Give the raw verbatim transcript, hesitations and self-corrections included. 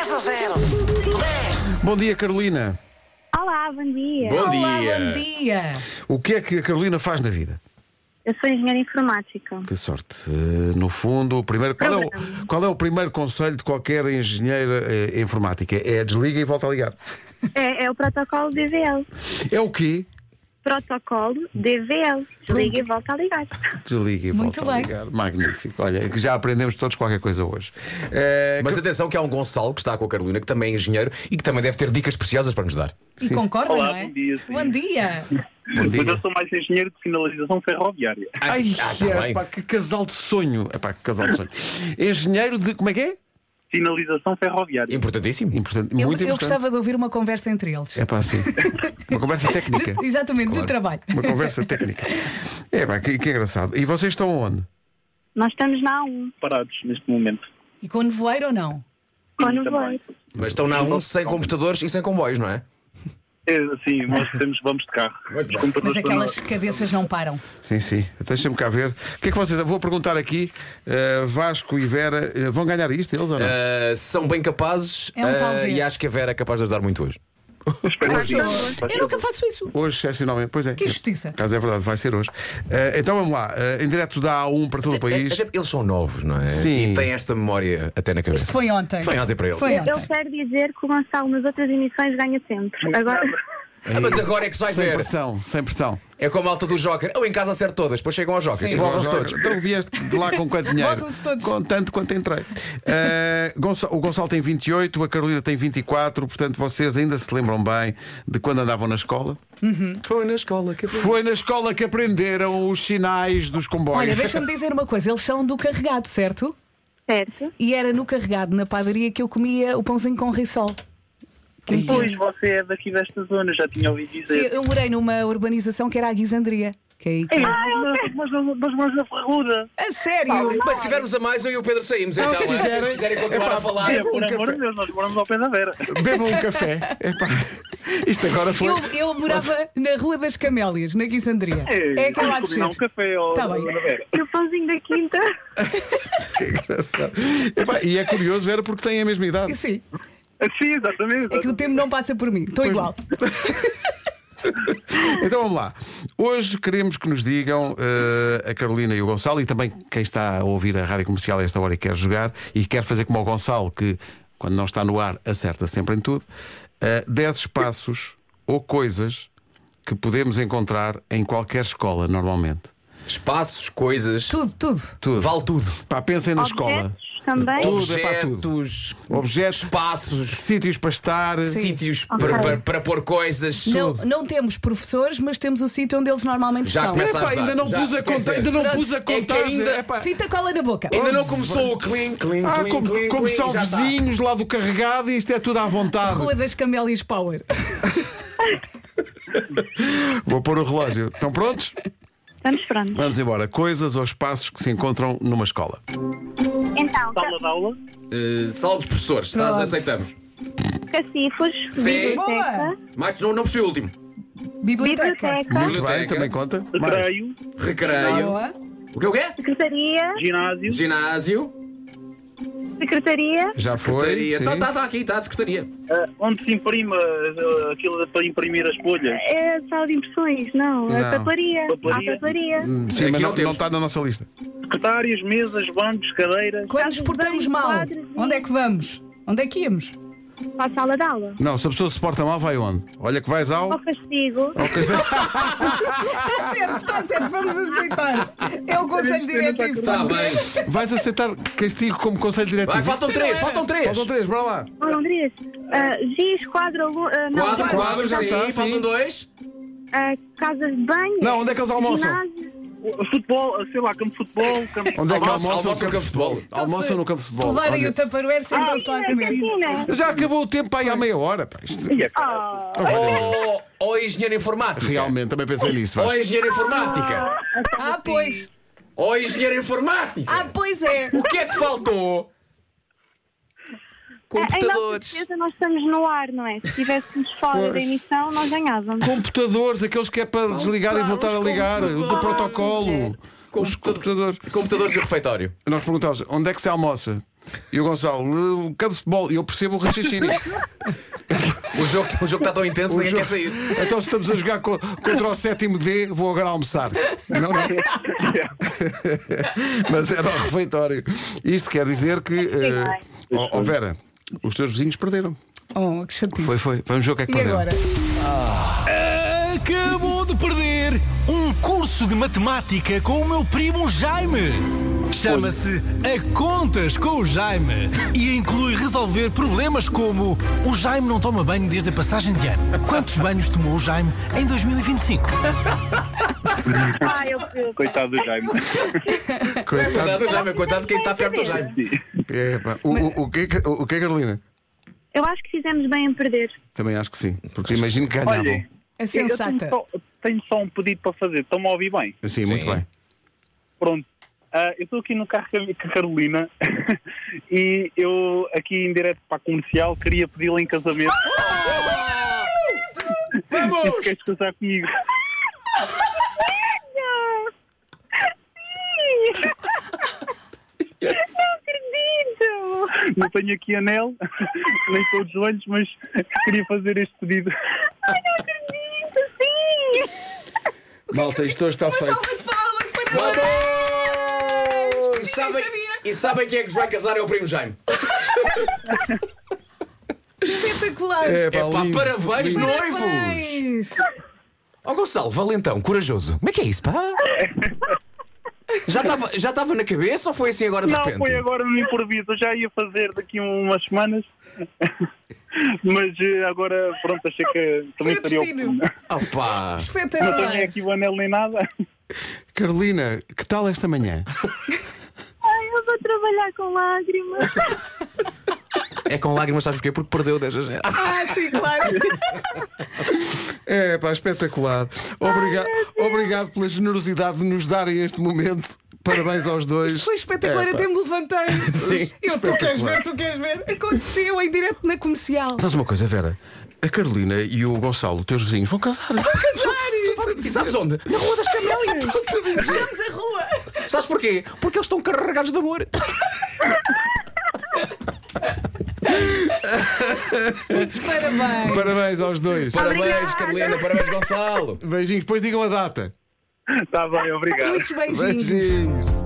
dez a zero. dez. Bom dia, Carolina. Olá, bom dia. Bom Olá, dia. bom dia. O que é que a Carolina faz na vida? Eu sou engenheira informática. Que sorte. Eh, no fundo, o primeiro, qual, é o, qual é o primeiro conselho de qualquer engenheira eh, informática? É desliga e volta a ligar. É, é o protocolo D V L. É o quê? Protocolo D V L. Desliga e volta a ligar. Desliga e Muito volta a bem. ligar. Magnífico. Olha, que já aprendemos todos qualquer coisa hoje. Eh, Mas que- atenção que há um Gonçalo que está com a Carolina, que também é engenheiro e que também deve ter dicas preciosas para nos dar. E concorda, Olá, não é? bom dia, sim. Bom dia. Bom Mas dia. eu sou mais engenheiro de sinalização ferroviária. Ai, Ah, tá é, bem. pá, que casal de sonho. É pá, que casal de sonho. Engenheiro de. Como é que é? Sinalização ferroviária. Importantíssimo. Importante, Eu, muito eu importante. gostava de ouvir uma conversa entre eles. É pá, sim. Uma conversa técnica. De- exatamente, de trabalho. Uma conversa técnica. É pá, que, que engraçado. E vocês estão onde? Nós estamos na A um, Parados neste momento. E com nevoeiro ou não? com Sim, nevoeiro. Mas estão na um sem computadores e sem comboios, não é? É assim, nós temos, vamos de carro. Muito bem. Os computadores Mas aquelas cabeças não param. Sim, sim. Deixa-me cá ver. O que é que vocês. Vou perguntar aqui. eh, Vasco e Vera. eh, vão ganhar isto, eles ou não? Ah, são bem capazes É um ah, talvez. e acho que a Vera é capaz de ajudar muito hoje. Espero que sim. Eu nunca faço isso. Hoje, excepcionalmente. Pois é. Que injustiça. Caso é verdade, vai ser hoje. Eh, então vamos lá. Eh, em direto da A um para todo o país. Até porque eles são novos, não é? Sim. E têm esta memória até na cabeça. Isto foi ontem. Foi ontem para eles. Foi Eu ontem. quero dizer que o Gonçalo nas outras emissões ganha sempre. Agora, Ah, mas agora é que se vai Sem ver. pressão, sem pressão. É como a malta do Joker. Eu em casa acerto todas, depois chegam ao Joker Sim. e borram-se todos. Então vieste de lá com quanto dinheiro? Borram-se todos. Com tanto quanto entrei. Eh, Gonçalo- o Gonçalo tem vinte e oito, a Carolina tem vinte e quatro, portanto vocês ainda se lembram bem de quando andavam na escola? Foi na escola que eu fui. Foi na escola que aprenderam os sinais dos comboios. Olha, deixa-me dizer uma coisa. Eles são do carregado, certo? certo? E era no carregado, na padaria, que eu comia o pãozinho com rissol. Pois você é daqui desta zona, já tinha ouvido Sim, dizer. eu morei numa urbanização que era a Guisandria. Que é aí que... Ei, mas, mas, mas, mas na ferrura. A sério? Mas se tivermos a mais, eu e o Pedro saímos. Ah, Então, se é, quiserem. se quiserem continuar Epá, a falar. É, um por amor café. de Deus, nós moramos ao pé da Vera. Bebam um café. Epá, isto agora foi. Eu, eu morava na Rua das Camélias, na Guisandria. É aquela a vamos descer. combinar um café ao Tá bem. da Vera. E o pãozinho da quinta. Que engraçado. Epá, e é curioso, era porque têm a mesma idade. Sim, Sim, exatamente. é que o tempo não passa por mim. Estou igual. Então vamos lá. Hoje queremos que nos digam eh, a Carolina e o Gonçalo, e também quem está a ouvir a rádio comercial a esta hora e quer jogar e quer fazer como o Gonçalo, que quando não está no ar acerta sempre em tudo, eh, dez espaços ou coisas que podemos encontrar em qualquer escola normalmente. Espaços, coisas. Tudo, tudo. Tudo. Vale tudo. Pá, pensem na escola. Objetos também. Tudo, é para tudo. Objetos, Objetos, espaços, sítios para estar. sítios Ok. para, para, para pôr coisas. Não, não temos professores, mas temos o sítio onde eles normalmente Já estão. começa a Epá, ajudar. ainda não Já, pus a quer contar, dizer, ainda não pronto, pus a é que contar. ainda- Epá. Fita cola na boca. Ainda não começou o clean, clean, Ah, clean, como, clean, como clean, são já está. vizinhos lá do carregado e isto é tudo à vontade. Rua das Camélias Power. Vou pôr o relógio. Estão prontos? Estamos prontos. Vamos embora. Coisas ou espaços que se encontram numa escola. Então, Sala de aula. Uh, sala dos professores, estás, Pronto. aceitamos. cacifos, Sim. biblioteca, Mas não, não percebi o último. Biblioteca. biblioteca, Muito Biblioteca. bem, também conta. Mais. Recreio. Recreio. Boa. O que é o quê? secretaria, Ginásio. Ginásio. secretaria, Já foi. Secretaria. sim. Está tá, tá aqui, está a secretaria. ah, onde se imprime ah, aquilo para imprimir as folhas. é a sala de impressões, não, Não. a papelaria, Papelaria. a papelaria. Hum, Sim, Aqui mas não não, não temos. está na nossa lista. Secretárias, mesas, bancos, cadeiras. Quando nos Casas portamos bem, mal, quadros, onde é que vamos? Onde é que íamos? Para a sala de aula. Não, se a pessoa se porta mal, vai onde? Olha que vais ao. Ao castigo, Ok. Está certo, está certo, vamos aceitar. É o Conselho Diretivo. Está bem. Vais aceitar castigo como conselho diretivo. Vai, faltam três, faltam três. Faltam três, bora lá. Foram três. Uh, giz, quadro, alu- ah, não, Quadro, quadro, quadro, já já está. está, Faltam sim. dois. ah, casas de banho. Não, onde é que eles almoçam? ginásio. Futebol, sei lá, campo de futebol. Campo... Onde é que Almoçam- almoçam no almoçam campo de futebol? Almoçam no campo de Se futebol. levarem Olha, o Tupperware, sentam-se lá a comer. Cantina. já acabou o tempo para aí há meia hora. Pá. Isto- E é Oh, Ou, ou engenheiro informática. Realmente, também pensei nisso. Ou Vasco. engenheiro informática. Ah, pois. Ou engenheiro informática. Ah, pois é. O que é que faltou? em nossa Computadores. defesa nós estamos no ar, não é? Se estivéssemos fora Pois. da emissão, nós ganhávamos. Computadores, aqueles que é para desligar e voltar a ligar, o do protocolo. Os computadores. Computadores e refeitório. Nós perguntávamos onde é que se almoça? E o Gonçalo, o campo de futebol. E eu percebo o raciocínio. O jogo, o jogo está tão intenso, O ninguém jogo- quer sair. Então, se estamos a jogar co- contra o sétimo D, vou agora almoçar. Não, não. Mas era o refeitório. Isto quer dizer que. eh, ó ó, Vera, os teus vizinhos perderam. Oh, que chatice. Foi, foi. Vamos ver o que é que E perderam. agora? Acabou de perder um curso de matemática com o meu primo Jaime. Chama-se A Contas com o Jaime e inclui resolver problemas como: o Jaime não toma banho desde a passagem de ano. Quantos banhos tomou o Jaime em dois mil e vinte e cinco? Ah, eu, eu, Coitado do Jaime. Coitado. Coitado do Jaime, coitado de quem está perto do Jaime. É, pá. O, o, o, que é, que- o, o que é, Carolina? eu acho que fizemos bem em perder. Também acho que sim. Porque imagino que ganhavam. Olhem, É eu tenho sensata. só, tenho só um pedido para fazer. Estão-me a ouvir bem? Sim, muito Sim. bem. Pronto. Ah, eu estou aqui no carro com a com a Carolina e eu, aqui em direto para a comercial, queria pedi-la em casamento. Vamos! Queres casar comigo? Não acredito! Não tenho aqui anel, nem estou de joelhos, mas queria fazer este pedido. Não acredito, sim! Malta, isto hoje está feito. Salva de palmas para E sabem, e sabem quem é que vai casar? É o primo Jaime. espetacular. É, pá, É pá, lindo, parabéns, lindo. noivos! Parabéns. Ó Gonçalo, valentão, corajoso. Como é que é isso, pá? Já estava já estava na cabeça ou foi assim agora de Não, repente? foi agora no improviso. Eu já ia fazer daqui a umas semanas. Mas eh, agora, pronto, achei que também Foi o seria destino. oportuno. Oh, pá. Não Espetacular. tenho aqui o anel nem nada. Carolina, que tal esta manhã? Ai, eu vou trabalhar com lágrimas. É com lágrimas, sabes porquê? Porque perdeu dez a zero. Ah, sim, claro. É, pá, espetacular. Obrigado, obrigado pela generosidade de nos darem este momento. Parabéns aos dois. Isto foi espetacular, É, pá. até me levantei. Sim, Eu, tu queres espetacular. ver, tu queres ver. Aconteceu em direto na comercial. Sabes uma coisa, Vera? A Carolina e o Gonçalo, teus vizinhos, vão casar. E sabes onde? Na Rua das Camélias. Fechamos a rua. Sabes porquê? Porque eles estão carregados de amor. Muitos parabéns. Parabéns aos dois. Parabéns, Carolina. Parabéns, Gonçalo. Beijinhos. Depois digam a data. Está bem, obrigado. Muitos beijinhos. Beijinhos.